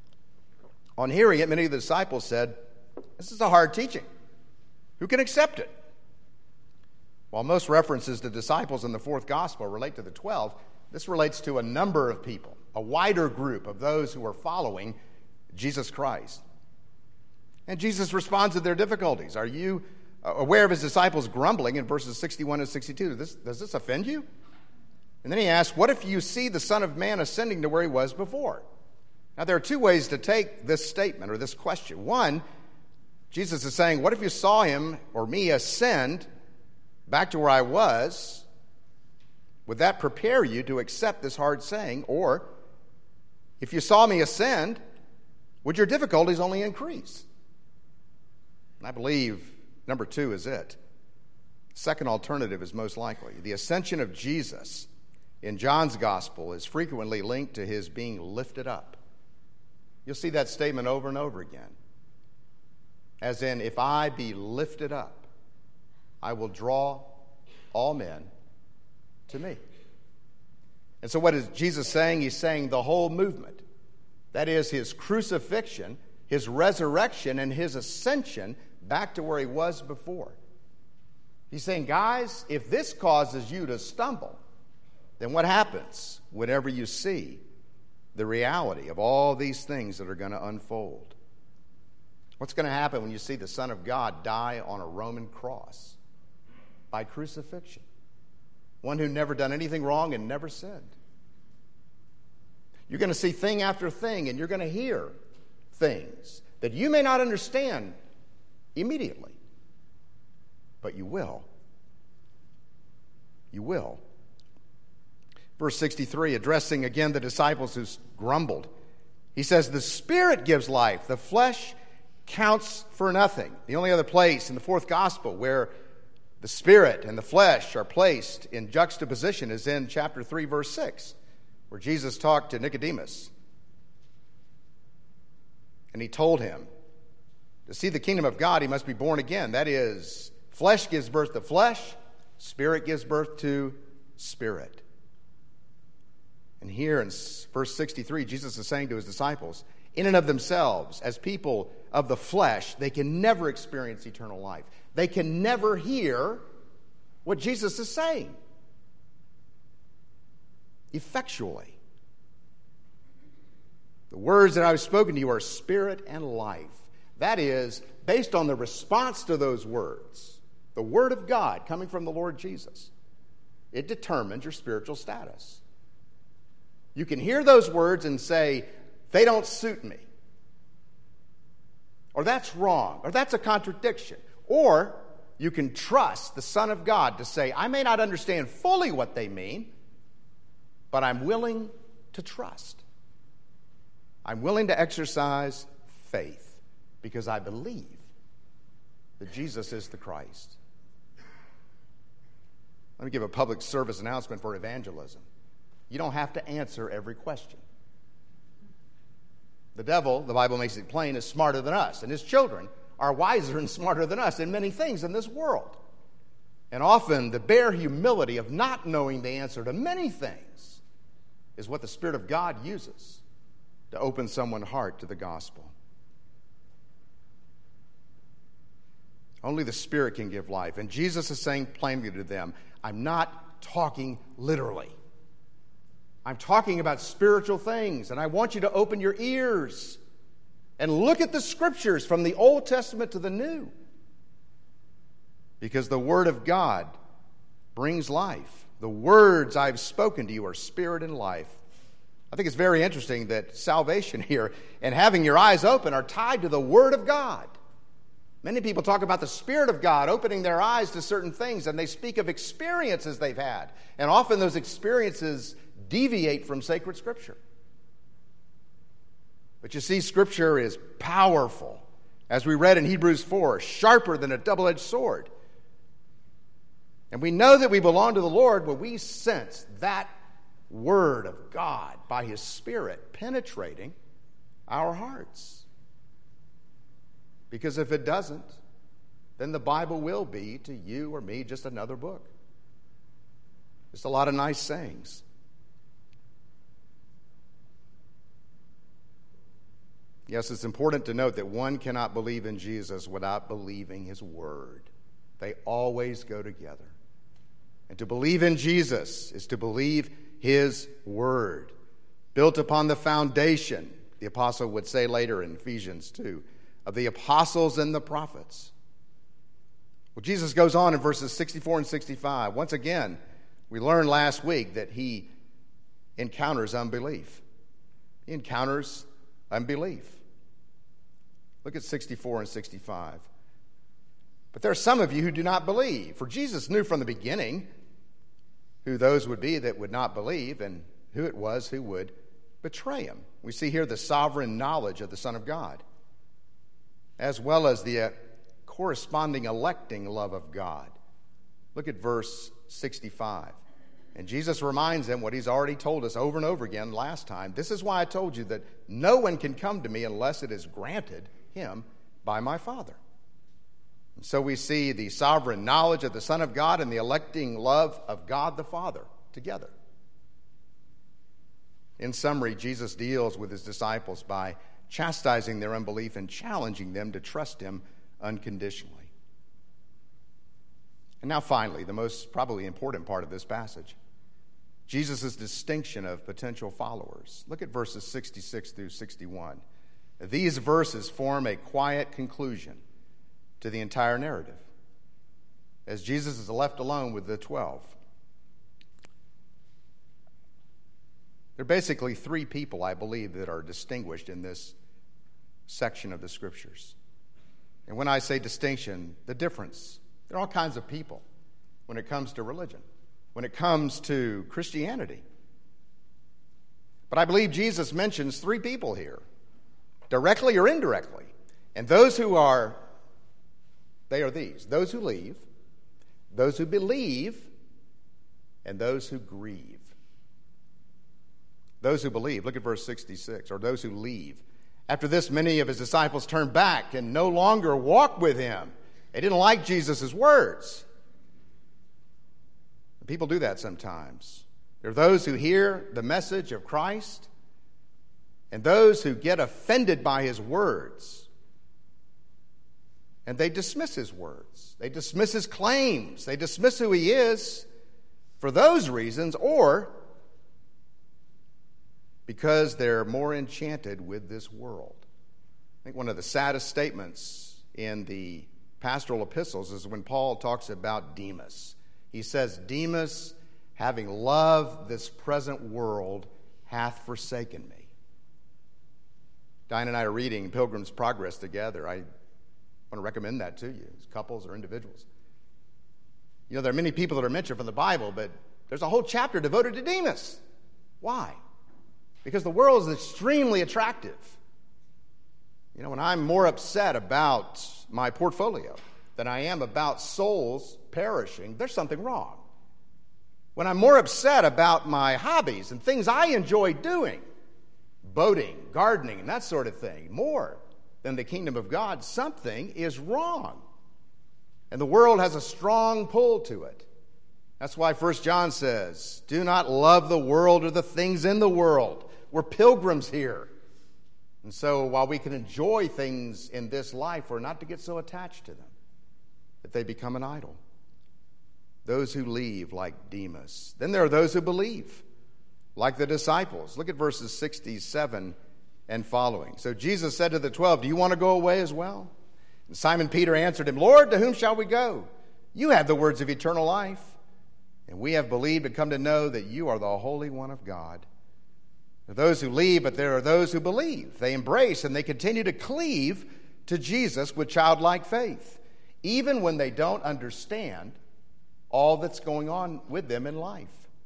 [SPEAKER 3] On hearing it, many of the disciples said, this is a hard teaching. Who can accept it? While most references to disciples in the fourth gospel relate to the 12, this relates to a number of people, a wider group of those who are following Jesus Christ. And Jesus responds to their difficulties. Are you aware of his disciples grumbling in verses 61 and 62? Does this offend you? And then he asks, what if you see the Son of Man ascending to where he was before? Now, there are 2 ways to take this statement or this question. One, Jesus is saying, what if you saw him or me ascend back to where I was? Would that prepare you to accept this hard saying? Or, if you saw me ascend, would your difficulties only increase? And I believe number 2 is it. Second alternative is most likely. The ascension of Jesus in John's gospel is frequently linked to his being lifted up. You'll see that statement over and over again. As in, if I be lifted up, I will draw all men to me. And so what is Jesus saying? He's saying the whole movement. That is his crucifixion, his resurrection, and his ascension back to where he was before. He's saying, guys, if this causes you to stumble, then what happens whenever you see the reality of all these things that are going to unfold? What's going to happen when you see the Son of God die on a Roman cross by crucifixion? One who never done anything wrong and never sinned. You're going to see thing after thing, and you're going to hear things that you may not understand immediately, but you will. You will. Verse 63, addressing again the disciples who grumbled, he says, the Spirit gives life, the flesh counts for nothing. The only other place in the fourth gospel where the Spirit and the flesh are placed in juxtaposition is in chapter 3, verse 6, where Jesus talked to Nicodemus. And he told him, to see the kingdom of God, he must be born again. That is, flesh gives birth to flesh, Spirit gives birth to spirit. And here in verse 63, Jesus is saying to his disciples, in and of themselves, as people of the flesh, they can never experience eternal life. They can never hear what Jesus is saying effectually. The words that I've spoken to you are spirit and life. That is, based on the response to those words, the Word of God coming from the Lord Jesus. it determines your spiritual status. You can hear those words and say, they don't suit me. Or that's wrong. Or that's a contradiction. Or you can trust the Son of God to say, I may not understand fully what they mean, but I'm willing to trust. I'm willing to exercise faith because I believe that Jesus is the Christ. Let me give a public service announcement for evangelism. You don't have to answer every question. The devil, the Bible makes it plain, is smarter than us, and his children are wiser and smarter than us in many things in this world. And often the bare humility of not knowing the answer to many things is what the Spirit of God uses to open someone's heart to the gospel. Only the Spirit can give life. And Jesus is saying plainly to them, I'm not talking literally. I'm talking about spiritual things, and I want you to open your ears and look at the Scriptures from the Old Testament to the New. Because the Word of God brings life. The words I've spoken to you are spirit and life. I think it's very interesting that salvation here and having your eyes open are tied to the Word of God. Many people talk about the Spirit of God opening their eyes to certain things, and they speak of experiences they've had. And often those experiences deviate from sacred Scripture. But you see, Scripture is powerful. As we read in Hebrews 4, sharper than a double-edged sword. And we know that we belong to the Lord when we sense that Word of God by His Spirit penetrating our hearts. Because if it doesn't, then the Bible will be to you or me just another book. Just a lot of nice sayings. Yes, it's important to note that one cannot believe in Jesus without believing His Word. They always go together. And to believe in Jesus is to believe His Word, built upon the foundation, the apostle would say later in Ephesians 2, of the apostles and the prophets. Well, Jesus goes on in verses 64 and 65. Once again, we learned last week that He encounters unbelief. He encounters unbelief. Look at 64 and 65. But there are some of you who do not believe. For Jesus knew from the beginning who those would be that would not believe and who it was who would betray Him. We see here the sovereign knowledge of the Son of God, as well as the corresponding electing love of God. Look at verse 65. And Jesus reminds them what He's already told us over and over again last time. This is why I told you that no one can come to me unless it is granted him by my Father. And so we see the sovereign knowledge of the Son of God and the electing love of God the Father together. In summary, Jesus deals with His disciples by chastising their unbelief and challenging them to trust Him unconditionally. And now finally, the most probably important part of this passage, Jesus' distinction of potential followers. Look at verses 66 through 61. These verses form a quiet conclusion to the entire narrative, as Jesus is left alone with the 12. There are basically three people, I believe, that are distinguished in this section of the Scriptures. And when I say distinction, the difference. There are all kinds of people when it comes to religion, when it comes to Christianity. But I believe Jesus mentions three people here, directly or indirectly. And those who are, they are these: those who leave, those who believe, and those who grieve. Those who believe, look at verse 66, or those who leave. After this, many of His disciples turned back and no longer walked with Him. They didn't like Jesus' words. People do that sometimes. There are those who hear the message of Christ and those who get offended by His words. And they dismiss His words. They dismiss His claims. They dismiss who He is for those reasons, or because they're more enchanted with this world. I think one of the saddest statements in the pastoral epistles is when Paul talks about Demas. He says, Demas having loved this present world, hath forsaken me. Diane and I are reading Pilgrim's Progress together. I want to recommend that to you as couples or individuals. You know, there are many people that are mentioned from the Bible, but there's a whole chapter devoted to Demas. Why? Because the world is extremely attractive. You know, when I'm more upset about my portfolio than I am about souls perishing, there's something wrong. When I'm more upset about my hobbies and things I enjoy doing, boating, gardening, and that sort of thing, more than the kingdom of God, something is wrong. And the world has a strong pull to it. That's why 1 John says, do not love the world or the things in the world. We're pilgrims here. And so while we can enjoy things in this life, we're not to get so attached to them that they become an idol. Those who leave like Demas. Then there are those who believe, like the disciples. Look at verses 67 and following. So Jesus said to the 12, do you want to go away as well? And Simon Peter answered him, Lord, to whom shall we go? You have the words of eternal life, and we have believed and come to know that you are the Holy One of God. There are those who leave, but there are those who believe. They embrace and they continue to cleave to Jesus with childlike faith, even when they don't understand all that's going on with them in life.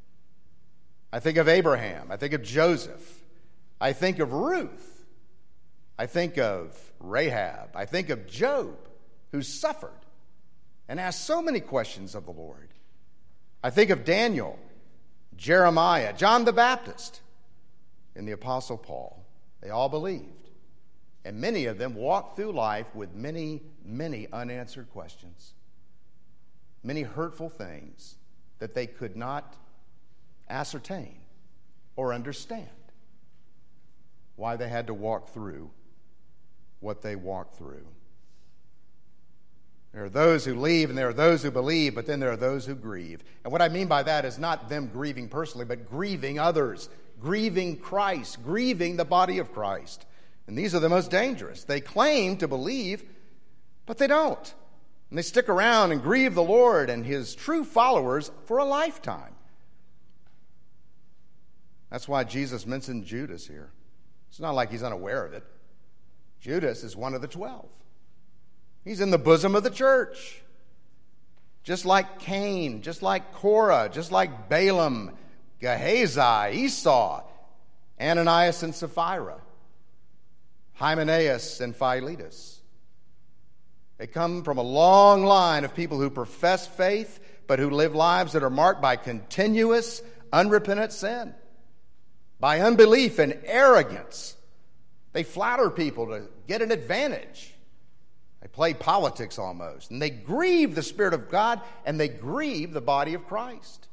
[SPEAKER 3] I think of Abraham. I think of Joseph. I think of Ruth. I think of Rahab. I think of Job, who suffered and asked so many questions of the Lord. I think of Daniel, Jeremiah, John the Baptist, and the Apostle Paul. They all believed. And many of them walked through life with many, many unanswered questions. Many hurtful things that they could not ascertain or understand why they had to walk through what they walked through. There are those who leave and there are those who believe, but then there are those who grieve. And what I mean by that is not them grieving personally, but grieving others, grieving Christ, grieving the body of Christ. And these are the most dangerous. They claim to believe, but they don't. And they stick around and grieve the Lord and his true followers for a lifetime. That's why Jesus mentioned Judas here. It's not like he's unaware of it. Judas is one of the 12. He's in the bosom of the church. Just like Cain, just like Korah, just like Balaam, Gehazi, Esau, Ananias and Sapphira, Hymenaeus and Philetus. They come from a long line of people who profess faith, but who live lives that are marked by continuous, unrepentant sin, by unbelief and arrogance. They flatter people to get an advantage. They play politics almost. And they grieve the Spirit of God, and they grieve the body of Christ.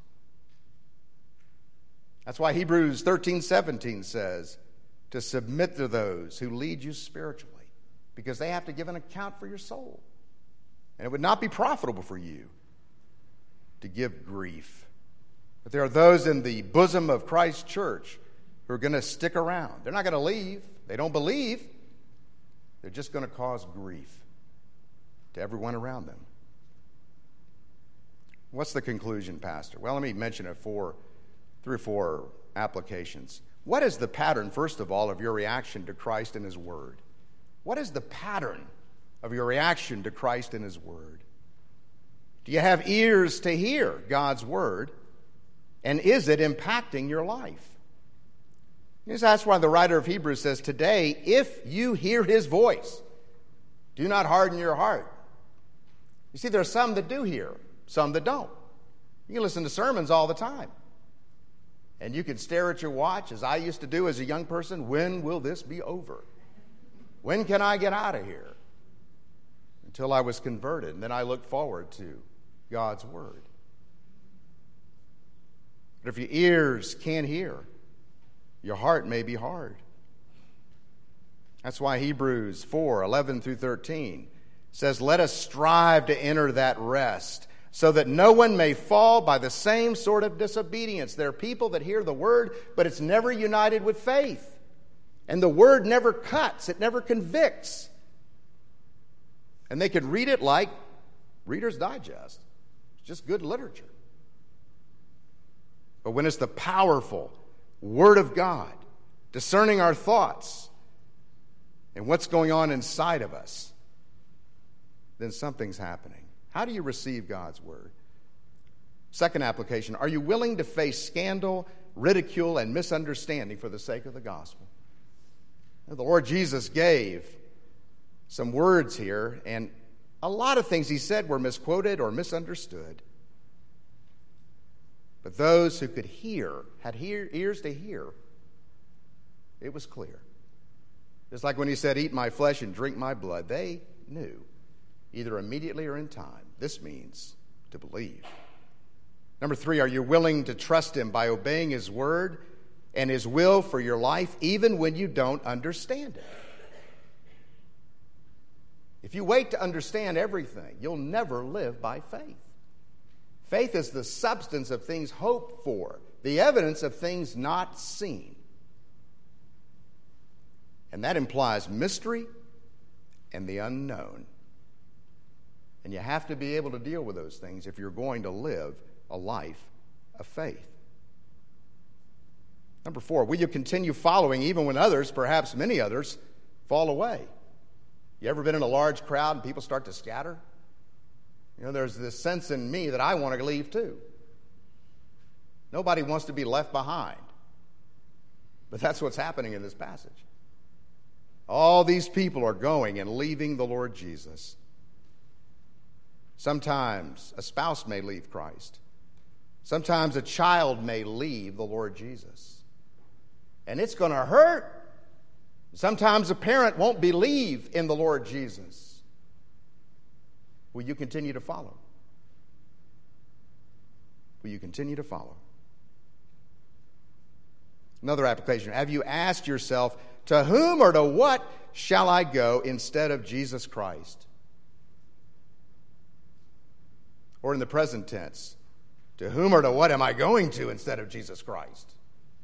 [SPEAKER 3] That's why Hebrews 13:17 says to submit to those who lead you spiritually, because they have to give an account for your soul. And it would not be profitable for you to give grief. But there are those in the bosom of Christ's church who are going to stick around. They're not going to leave. They don't believe. They're just going to cause grief to everyone around them. What's the conclusion, Pastor? Well, let me mention it for 3 or 4 applications. What is the pattern, first of all, of your reaction to Christ and his word? What is the pattern of your reaction to Christ and his word? Do you have ears to hear God's word? And is it impacting your life? That's why the writer of Hebrews says, today, if you hear his voice, do not harden your heart. You see, there are some that do hear, some that don't. You can listen to sermons all the time. And you can stare at your watch, as I used to do as a young person. When will this be over? When can I get out of here? Until I was converted. And then I looked forward to God's word. But if your ears can't hear, your heart may be hard. That's why Hebrews 4:11-13 says, let us strive to enter that rest, so that no one may fall by the same sort of disobedience. There are people that hear the word, but it's never united with faith. And the word never cuts. It never convicts. And they can read it like Reader's Digest. It's just good literature. But when it's the powerful Word of God discerning our thoughts and what's going on inside of us, then something's happening. How do you receive God's Word? Second application, are you willing to face scandal, ridicule, and misunderstanding for the sake of the gospel? Now, the Lord Jesus gave some words here, and a lot of things he said were misquoted or misunderstood. But those who could hear, had ears to hear, it was clear. Just like when he said, "Eat my flesh and drink my blood," they knew, either immediately or in time, this means to believe. Number 3, are you willing to trust him by obeying his word and his will for your life, even when you don't understand it? If you wait to understand everything, you'll never live by faith. Faith is the substance of things hoped for, the evidence of things not seen. And that implies mystery and the unknown. And you have to be able to deal with those things if you're going to live a life of faith. Number 4, will you continue following even when others, perhaps many others, fall away? You ever been in a large crowd and people start to scatter? You know, there's this sense in me that I want to leave too. Nobody wants to be left behind. But that's what's happening in this passage. All these people are going and leaving the Lord Jesus. Sometimes a spouse may leave Christ. Sometimes a child may leave the Lord Jesus. And it's going to hurt. Sometimes a parent won't believe in the Lord Jesus. Will you continue to follow? Will you continue to follow? Another application. Have you asked yourself, to whom or to what shall I go instead of Jesus Christ? Or in the present tense, to whom or to what am I going to instead of Jesus Christ?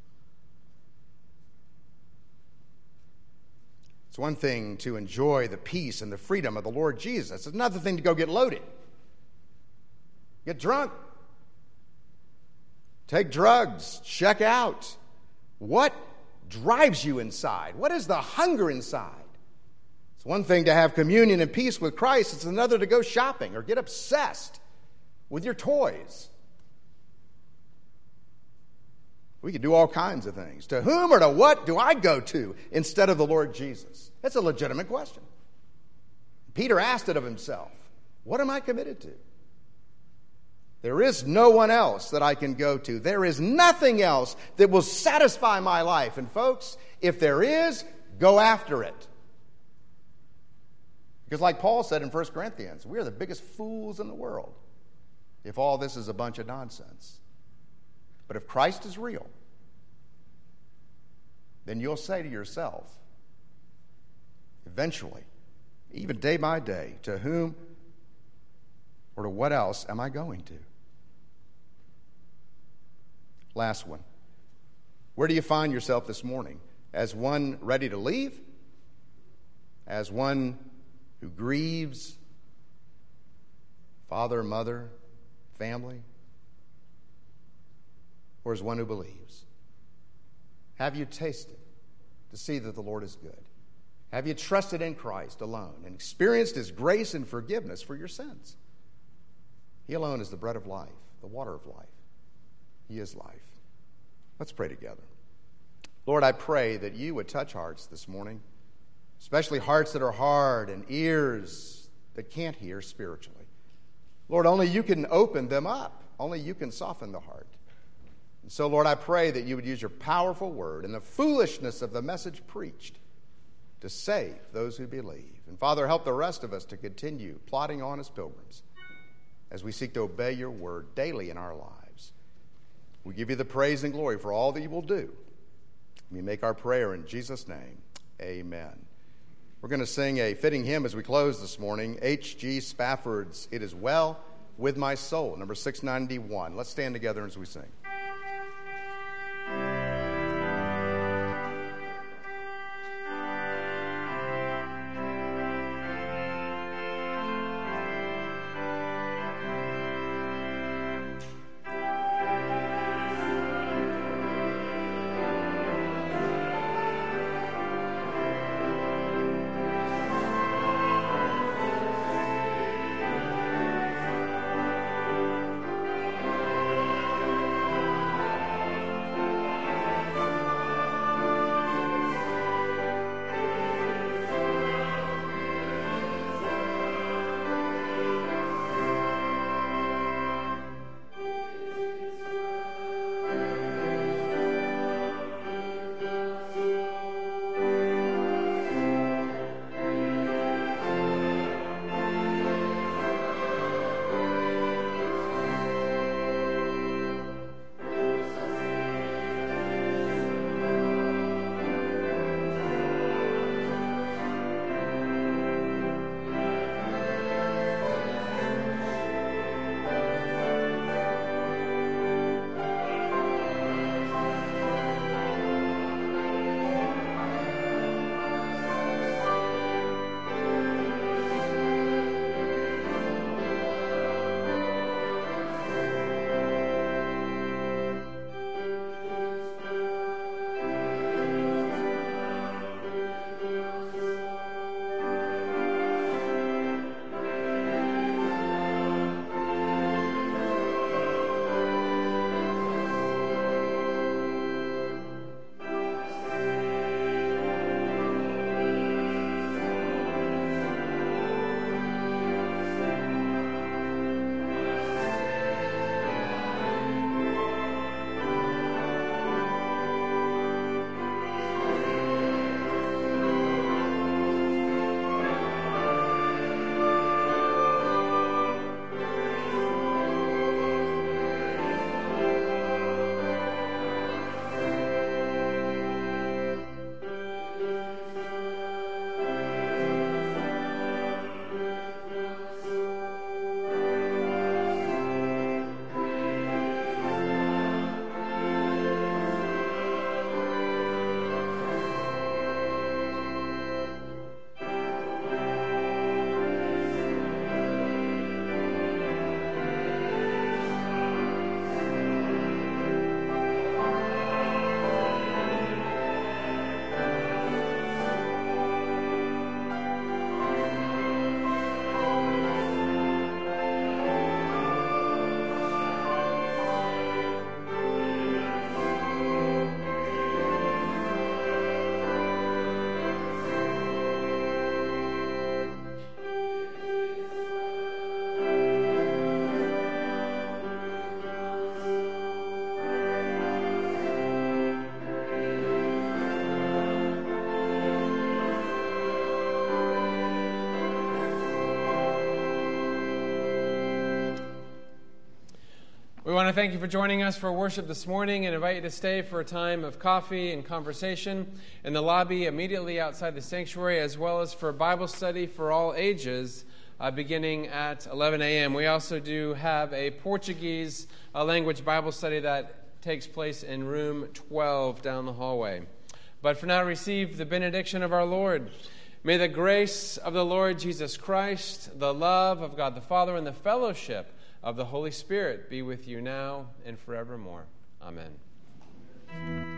[SPEAKER 3] It's one thing to enjoy the peace and the freedom of the Lord Jesus. It's another thing to go get loaded, get drunk, take drugs, check out. What drives you inside? What is the hunger inside? It's one thing to have communion and peace with Christ. It's another to go shopping or get obsessed with your toys. We could do all kinds of things. To whom or to what do I go to instead of the Lord Jesus? That's a legitimate question. Peter asked it of himself. What am I committed to? There is no one else that I can go to. There is nothing else that will satisfy my life. And folks, if there is, go after it. Because like Paul said in 1 Corinthians, we are the biggest fools in the world if all this is a bunch of nonsense. But if Christ is real, then you'll say to yourself, eventually, even day by day, to whom or to what else am I going to? Last one. Where do you find yourself this morning? As one ready to leave? As one who grieves? Father, mother, family? Or as one who believes? Have you tasted to see that the Lord is good? Have you trusted in Christ alone and experienced his grace and forgiveness for your sins? He alone is the bread of life, the water of life. He is life. Let's pray together. Lord, I pray that you would touch hearts this morning, especially hearts that are hard and ears that can't hear spiritually. Lord, only you can open them up. Only you can soften the heart. And so, Lord, I pray that you would use your powerful word and the foolishness of the message preached to save those who believe. And Father, help the rest of us to continue plodding on as pilgrims as we seek to obey your word daily in our lives. We give you the praise and glory for all that you will do. We make our prayer in Jesus' name. Amen. We're going to sing a fitting hymn as we close this morning, H.G. Spafford's "It Is Well With My Soul," number 691. Let's stand together as we sing.
[SPEAKER 1] We want to thank you for joining us for worship this morning and invite you to stay for a time of coffee and conversation in the lobby immediately outside the sanctuary, as well as for Bible study for all ages beginning at 11 a.m. We also do have a Portuguese language Bible study that takes place in room 12 down the hallway. But for now, receive the benediction of our Lord. May the grace of the Lord Jesus Christ, the love of God the Father, and the fellowship of the Holy Spirit be with you now and forevermore. Amen.